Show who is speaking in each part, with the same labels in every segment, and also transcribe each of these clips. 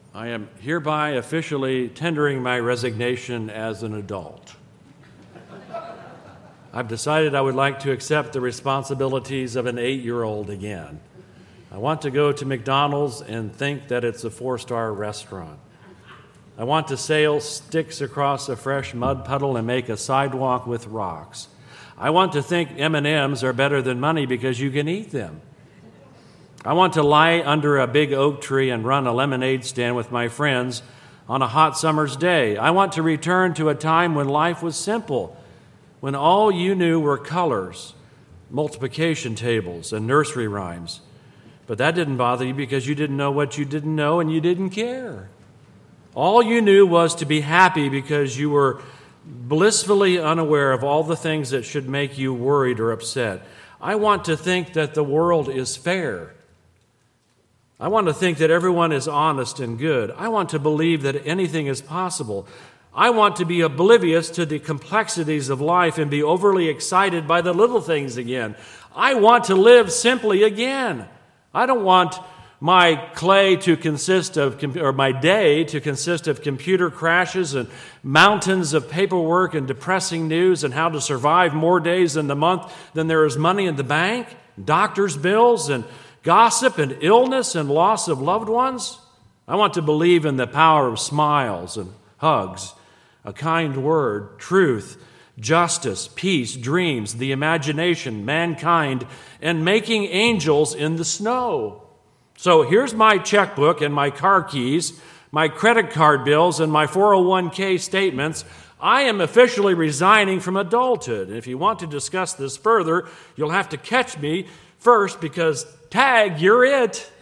Speaker 1: I am hereby officially tendering my resignation as an adult. I've decided I would like to accept the responsibilities of an 8-year-old again. I want to go to McDonald's and think that it's a 4-star restaurant. I want to sail sticks across a fresh mud puddle and make a sidewalk with rocks. I want to think M&Ms are better than money because you can eat them. I want to lie under a big oak tree and run a lemonade stand with my friends on a hot summer's day. I want to return to a time when life was simple, when all you knew were colors, multiplication tables, and nursery rhymes. But that didn't bother you because you didn't know what you didn't know and you didn't care. All you knew was to be happy because you were blissfully unaware of all the things that should make you worried or upset. I want to think that the world is fair. I want to think that everyone is honest and good. I want to believe that anything is possible. I want to be oblivious to the complexities of life and be overly excited by the little things again. I want to live simply again. I don't want my clay to consist of, or my day to consist of computer crashes and mountains of paperwork and depressing news and how to survive more days in the month than there is money in the bank, doctor's bills, and gossip and illness and loss of loved ones. I want to believe in the power of smiles and hugs, a kind word, truth, justice, peace, dreams, the imagination, mankind, and making angels in the snow. So here's my checkbook and my car keys, my credit card bills, and my 401k statements. I am officially resigning from adulthood. And if you want to discuss this further, you'll have to catch me first because tag, you're it.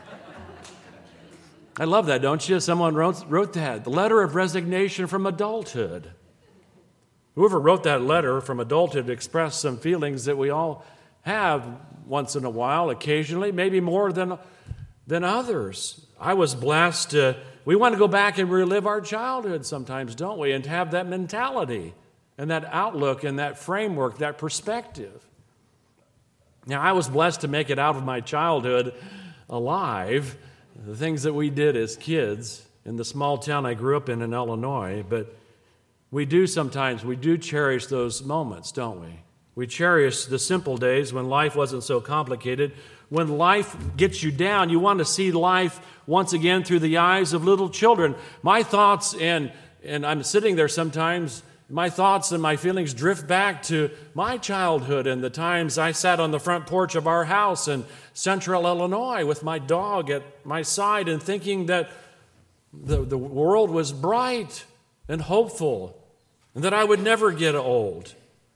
Speaker 1: I love that, don't you? Someone wrote that. The letter of resignation from adulthood. Whoever wrote that letter from adulthood expressed some feelings that we all have once in a while, occasionally, maybe more than others. I was blessed. We want to go back and relive our childhood sometimes, don't we? And to have that mentality and that outlook and that framework, that perspective. Now, I was blessed to make it out of my childhood alive, the things that we did as kids in the small town I grew up in Illinois, but we do cherish those moments, don't we? We cherish the simple days when life wasn't so complicated. When life gets you down, you want to see life once again through the eyes of little children. My thoughts, and I'm sitting there sometimes, my thoughts and my feelings drift back to my childhood and the times I sat on the front porch of our house in central Illinois with my dog at my side and thinking that the world was bright and hopeful and that I would never get old.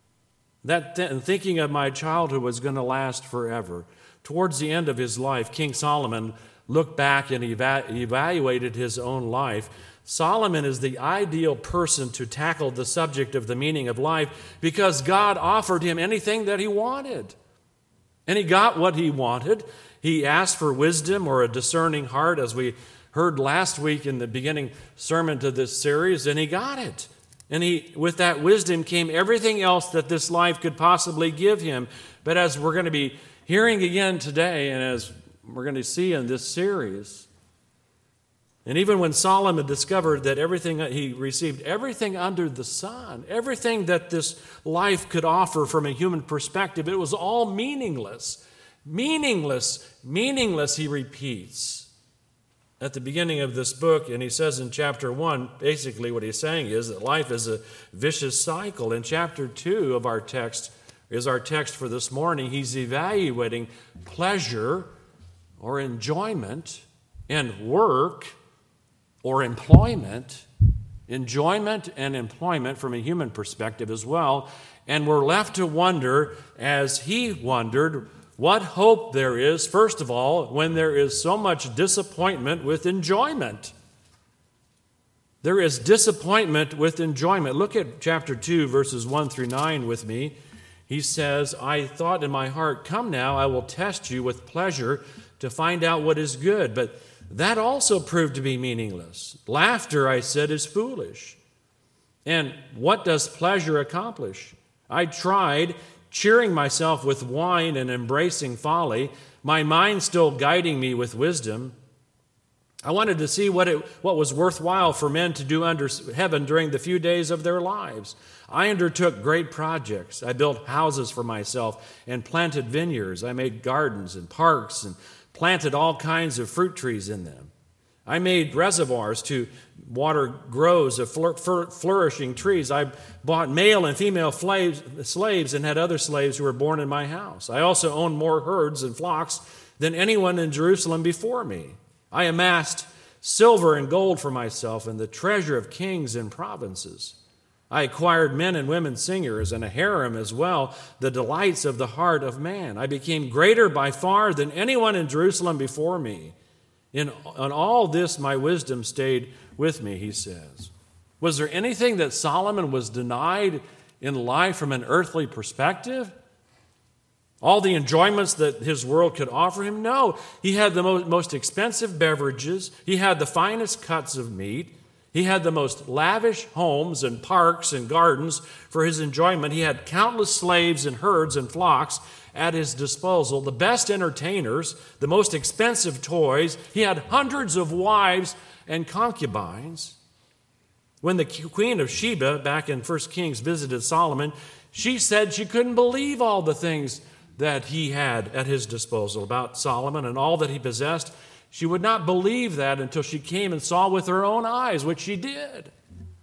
Speaker 1: And thinking of my childhood was going to last forever. Towards the end of his life, King Solomon looked back and evaluated his own life. Solomon is the ideal person to tackle the subject of the meaning of life because God offered him anything that he wanted. And he got what he wanted. He asked for wisdom or a discerning heart, as we heard last week in the beginning sermon to this series, and he got it. And with that wisdom came everything else that this life could possibly give him. But as we're going to be hearing again today, and as we're going to see in this series, and even when Solomon discovered that he received everything under the sun, everything that this life could offer from a human perspective, it was all meaningless. Meaningless, meaningless, he repeats at the beginning of this book. And he says in chapter 1, basically what he's saying is that life is a vicious cycle. In chapter 2 of our text is our text for this morning. He's evaluating pleasure or enjoyment and work or employment, enjoyment and employment from a human perspective as well. And we're left to wonder, as he wondered, what hope there is, first of all, when there is so much disappointment with enjoyment. There is disappointment with enjoyment. Look at chapter 2, verses 1 through 9 with me. He says, I thought in my heart, come now, I will test you with pleasure to find out what is good. But that also proved to be meaningless. Laughter, I said, is foolish. And what does pleasure accomplish? I tried cheering myself with wine and embracing folly, my mind still guiding me with wisdom. I wanted to see what was worthwhile for men to do under heaven during the few days of their lives. I undertook great projects. I built houses for myself and planted vineyards. I made gardens and parks and planted all kinds of fruit trees in them. I made reservoirs to water groves of flourishing trees. I bought male and female slaves and had other slaves who were born in my house. I also owned more herds and flocks than anyone in Jerusalem before me. I amassed silver and gold for myself and the treasure of kings and provinces. I acquired men and women singers and a harem as well, the delights of the heart of man. I became greater by far than anyone in Jerusalem before me. On all this, my wisdom stayed with me, he says. Was there anything that Solomon was denied in life from an earthly perspective? All the enjoyments that his world could offer him? No. He had the most expensive beverages. He had the finest cuts of meat. He had the most lavish homes and parks and gardens for his enjoyment. He had countless slaves and herds and flocks at his disposal, the best entertainers, the most expensive toys. He had hundreds of wives and concubines. When the queen of Sheba, back in 1 Kings, visited Solomon, she said she couldn't believe all the things that he had at his disposal about Solomon and all that he possessed. She would not believe that until she came and saw with her own eyes, which she did.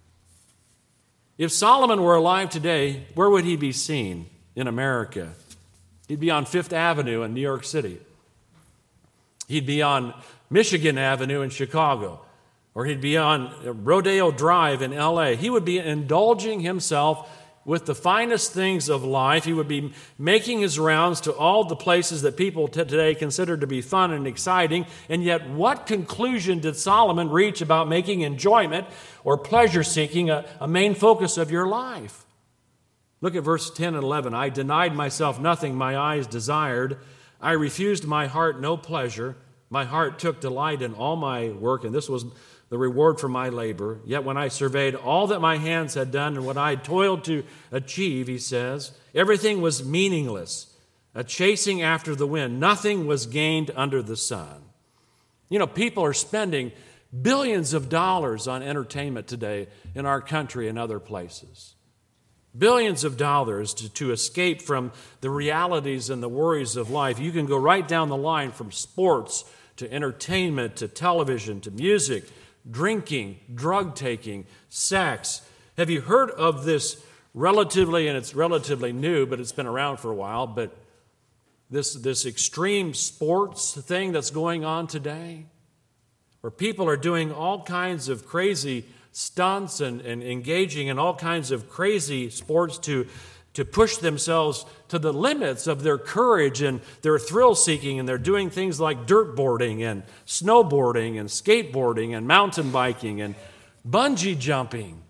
Speaker 1: If Solomon were alive today, where would he be seen in America? He'd be on Fifth Avenue in New York City. He'd be on Michigan Avenue in Chicago. Or he'd be on Rodeo Drive in LA. He would be indulging himself with the finest things of life. He would be making his rounds to all the places that people today consider to be fun and exciting. And yet, what conclusion did Solomon reach about making enjoyment or pleasure-seeking a main focus of your life? Look at verse 10 and 11. I denied myself nothing my eyes desired. I refused my heart no pleasure. My heart took delight in all my work, and this was the reward for my labor. Yet when I surveyed all that my hands had done and what I had toiled to achieve, he says, everything was meaningless, a chasing after the wind. Nothing was gained under the sun. You know, people are spending billions of dollars on entertainment today in our country and other places. Billions of dollars to escape from the realities and the worries of life. You can go right down the line from sports to entertainment to television to music, drinking, drug taking, sex. Have you heard of this relatively, and it's relatively new, but it's been around for a while, but this extreme sports thing that's going on today, where people are doing all kinds of crazy stunts and engaging in all kinds of crazy sports to push themselves to the limits of their courage and their thrill-seeking, and they're doing things like dirtboarding and snowboarding and skateboarding and mountain biking and bungee jumping,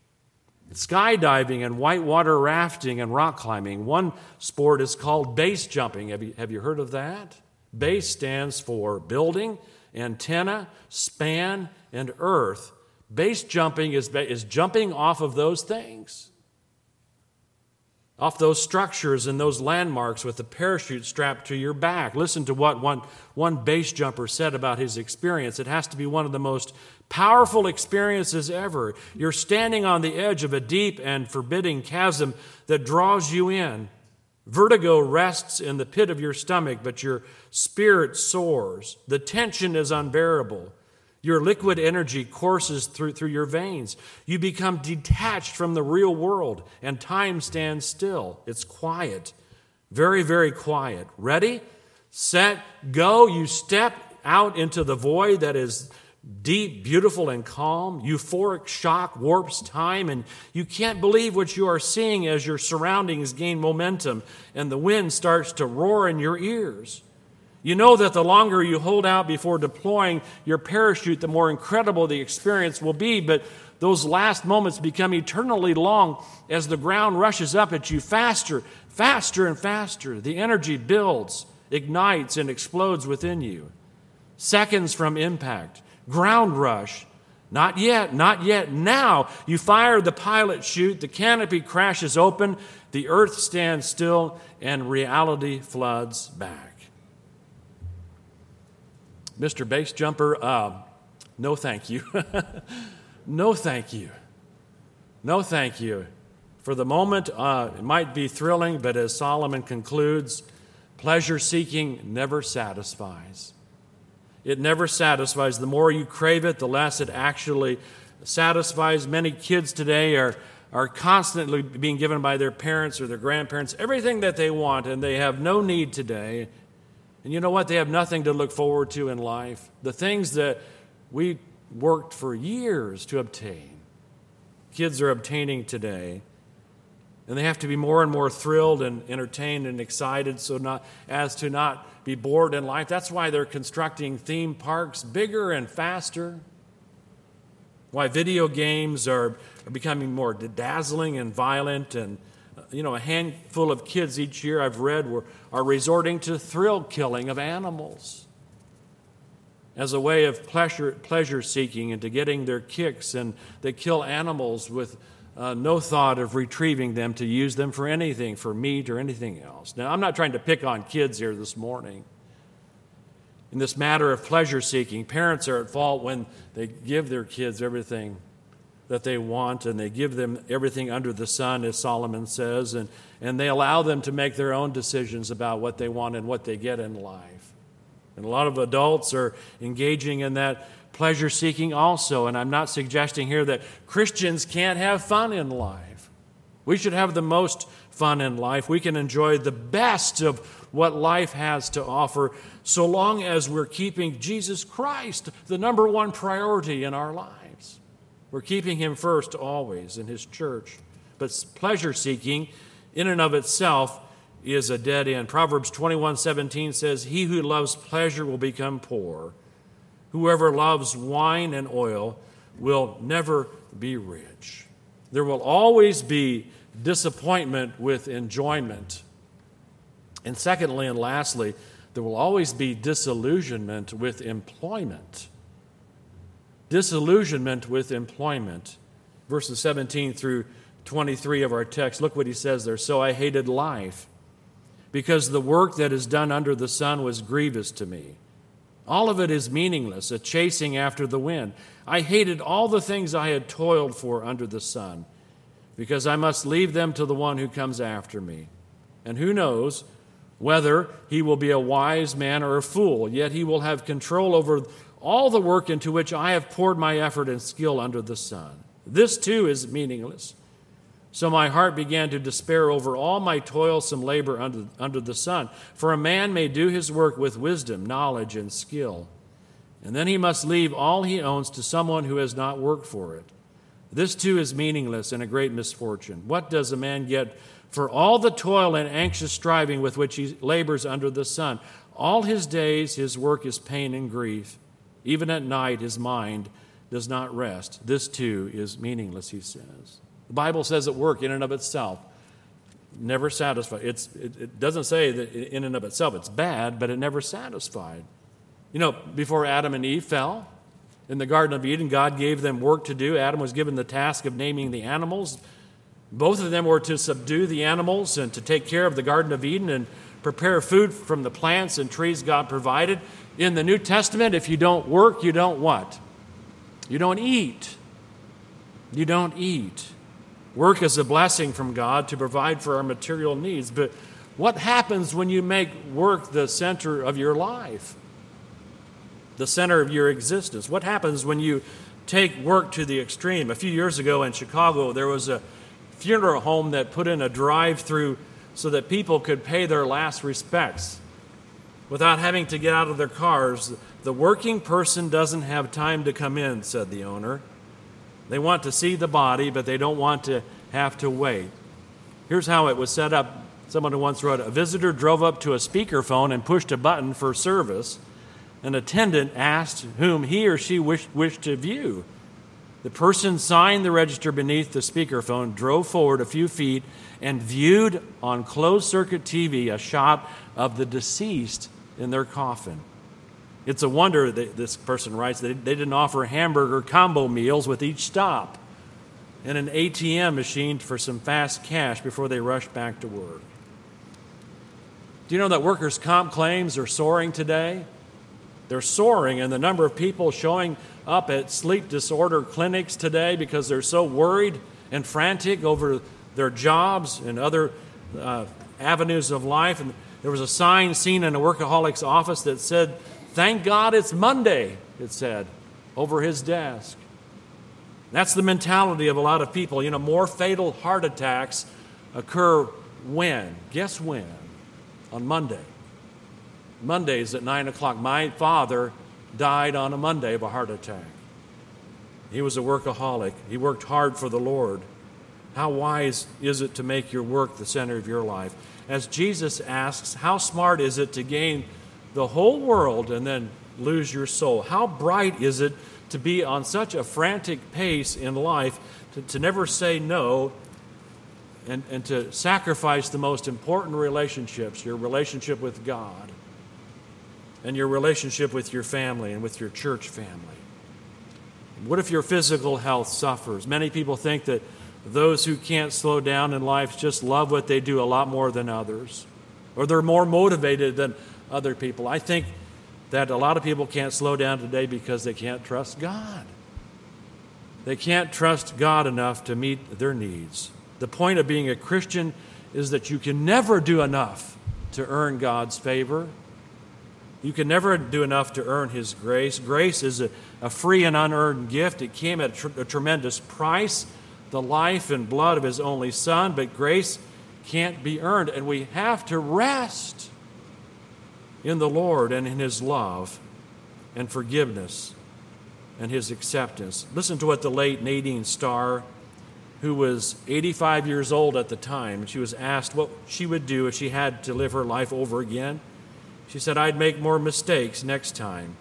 Speaker 1: skydiving and whitewater rafting and rock climbing. One sport is called base jumping. Have you heard of that? Base stands for building, antenna, span, and earth. Base jumping is jumping off of those things, off those structures and those landmarks with a parachute strapped to your back. Listen to what one base jumper said about his experience. It has to be one of the most powerful experiences ever. You're standing on the edge of a deep and forbidding chasm that draws you in. Vertigo rests in the pit of your stomach, but your spirit soars. The tension is unbearable. Your liquid energy courses through your veins. You become detached from the real world, and time stands still. It's quiet, very, very quiet. Ready, set, go. You step out into the void that is deep, beautiful, and calm. Euphoric shock warps time, and you can't believe what you are seeing as your surroundings gain momentum and the wind starts to roar in your ears. You know that the longer you hold out before deploying your parachute, the more incredible the experience will be, but those last moments become eternally long as the ground rushes up at you faster, faster, and faster. The energy builds, ignites, and explodes within you. Seconds from impact, ground rush. Not yet, not yet. Now you fire the pilot chute, the canopy crashes open, the earth stands still, and reality floods back. Mr. Base Jumper, No, thank you. No, thank you. No, thank you. For the moment, it might be thrilling, but as Solomon concludes, pleasure-seeking never satisfies. It never satisfies. The more you crave it, the less it actually satisfies. Many kids today are constantly being given by their parents or their grandparents everything that they want, and they have no need today. And you know what? They have nothing to look forward to in life. The things that we worked for years to obtain, kids are obtaining today. And they have to be more and more thrilled and entertained and excited as to not be bored in life. That's why they're constructing theme parks bigger and faster. Why video games are becoming more dazzling and violent. And, a handful of kids each year I've read are resorting to thrill killing of animals as a way of pleasure seeking and to getting their kicks. And they kill animals with no thought of retrieving them to use them for anything, for meat or anything else. Now, I'm not trying to pick on kids here this morning. In this matter of pleasure seeking, parents are at fault when they give their kids everything that they want, and they give them everything under the sun, as Solomon says, and they allow them to make their own decisions about what they want and what they get in life. And a lot of adults are engaging in that pleasure seeking also, and I'm not suggesting here that Christians can't have fun in life. We should have the most fun in life. We can enjoy the best of what life has to offer so long as we're keeping Jesus Christ the number one priority in our lives. We're keeping him first always in his church. But pleasure seeking in and of itself is a dead end. Proverbs 21:17 says, "He who loves pleasure will become poor. Whoever loves wine and oil will never be rich." There will always be disappointment with enjoyment. And secondly and lastly, there will always be disillusionment with employment. Disillusionment with employment. Verses 17 through 23 of our text, look what he says there. "So I hated life, because the work that is done under the sun was grievous to me. All of it is meaningless, a chasing after the wind. I hated all the things I had toiled for under the sun, because I must leave them to the one who comes after me. And who knows whether he will be a wise man or a fool, yet he will have control over all the work into which I have poured my effort and skill under the sun. This too is meaningless. So my heart began to despair over all my toilsome labor under the sun. For a man may do his work with wisdom, knowledge, and skill, and then he must leave all he owns to someone who has not worked for it. This too is meaningless and a great misfortune. What does a man get for all the toil and anxious striving with which he labors under the sun? All his days his work is pain and grief. Even at night his mind does not rest. This too is meaningless," he says. The Bible says that work in and of itself never satisfies. It doesn't say that in and of itself it's bad, but it never satisfied. Before Adam and Eve fell in the Garden of Eden, God gave them work to do. Adam was given the task of naming the animals. Both of them were to subdue the animals and to take care of the Garden of Eden and prepare food from the plants and trees God provided. In the New Testament, if you don't work, you don't what? You don't eat. You don't eat. Work is a blessing from God to provide for our material needs. But what happens when you make work the center of your life? The center of your existence? What happens when you take work to the extreme? A few years ago in Chicago, there was a funeral home that put in a drive-through so that people could pay their last respects without having to get out of their cars. The working person doesn't have time to come in, said the owner. They want to see the body, but they don't want to have to wait. Here's how it was set up. Someone who once wrote, "A visitor drove up to a speakerphone and pushed a button for service. An attendant asked whom he or she wished to view. The person signed the register beneath the speakerphone, drove forward a few feet, and viewed on closed-circuit TV a shot of the deceased in their coffin. It's a wonder," this person writes, "that they didn't offer hamburger combo meals with each stop and an ATM machine for some fast cash before they rushed back to work." Do you know that workers' comp claims are soaring today? They're soaring, and the number of people showing up at sleep disorder clinics today because they're so worried and frantic over their jobs and other avenues of life. And there was a sign seen in a workaholic's office that said, "Thank God it's Monday," it said, over his desk. That's the mentality of a lot of people. You know, more fatal heart attacks occur when? Guess when? On Monday. Mondays at 9 o'clock. My father died on a Monday of a heart attack. He was a workaholic. He worked hard for the Lord. How wise is it to make your work the center of your life? As Jesus asks, how smart is it to gain the whole world and then lose your soul? How bright is it to be on such a frantic pace in life, to never say no, and to sacrifice the most important relationships, your relationship with God and your relationship with your family and with your church family? What if your physical health suffers? Many people think that those who can't slow down in life just love what they do a lot more than others, or they're more motivated than other people. I think that a lot of people can't slow down today because they can't trust God. They can't trust God enough to meet their needs. The point of being a Christian is that you can never do enough to earn God's favor. You can never do enough to earn His grace. Grace is a free and unearned gift. It came at a tremendous price, the life and blood of His only Son, but grace can't be earned, and we have to rest in the Lord and in His love and forgiveness and His acceptance. Listen to what the late Nadine Starr, who was 85 years old at the time, she was asked what she would do if she had to live her life over again. She said, "I'd make more mistakes next time."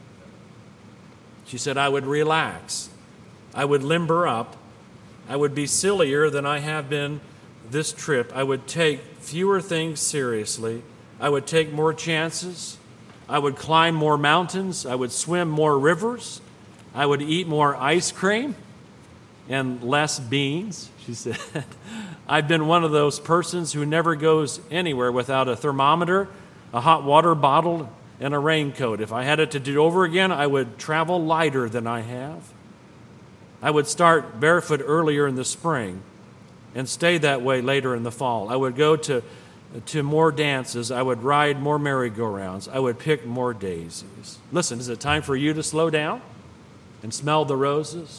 Speaker 1: She said, "I would relax. I would limber up. I would be sillier than I have been this trip. I would take fewer things seriously. I would take more chances. I would climb more mountains. I would swim more rivers. I would eat more ice cream and less beans," she said. "I've been one of those persons who never goes anywhere without a thermometer, a hot water bottle, and a raincoat. If I had it to do over again, I would travel lighter than I have. I would start barefoot earlier in the spring and stay that way later in the fall. I would go to more dances. I would ride more merry-go-rounds. I would pick more daisies." Listen, is it time for you to slow down and smell the roses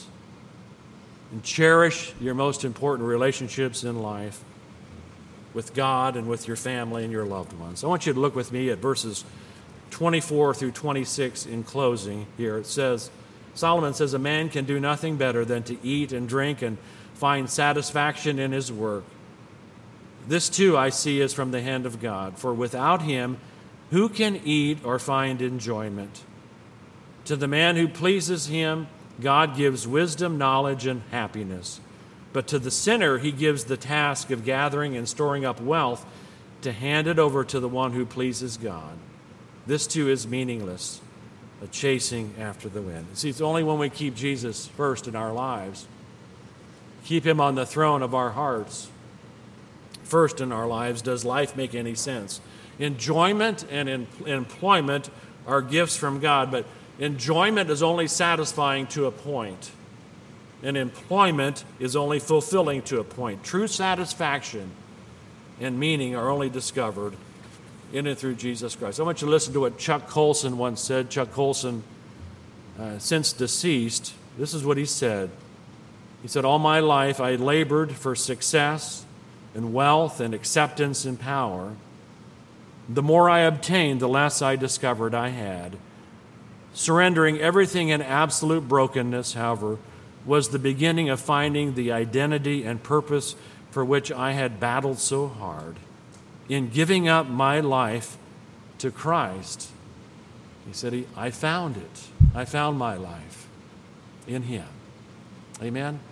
Speaker 1: and cherish your most important relationships in life with God and with your family and your loved ones? I want you to look with me at verses 24 through 26 in closing here. It says, Solomon says, "A man can do nothing better than to eat and drink and find satisfaction in his work. This too I see is from the hand of God, for without Him, who can eat or find enjoyment? To the man who pleases Him, God gives wisdom, knowledge, and happiness. But to the sinner, He gives the task of gathering and storing up wealth to hand it over to the one who pleases God. This too is meaningless, a chasing after the wind." See, it's only when we keep Jesus first in our lives, keep Him on the throne of our hearts, first in our lives, does life make any sense. Enjoyment and employment are gifts from God, but enjoyment is only satisfying to a point, and employment is only fulfilling to a point. True satisfaction and meaning are only discovered in and through Jesus Christ. I want you to listen to what Chuck Colson once said. Chuck Colson, since deceased, this is what he said. He said, "All my life I labored for success and wealth and acceptance and power. The more I obtained, the less I discovered I had. Surrendering everything in absolute brokenness, however, was the beginning of finding the identity and purpose for which I had battled so hard. In giving up my life to Christ," he said, "I found it. I found my life in Him." Amen?